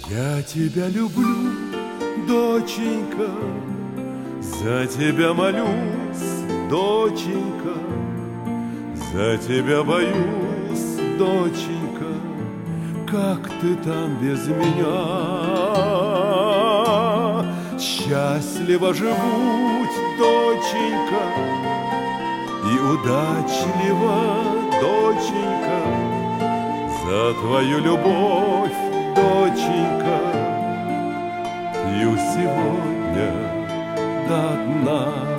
Я тебя люблю, доченька, за тебя молюсь, доченька, за тебя боюсь, доченька, как ты там без меня? Счастливо живут, доченька, и удачлива, доченька, за твою любовь, доченька, пью сегодня до дна.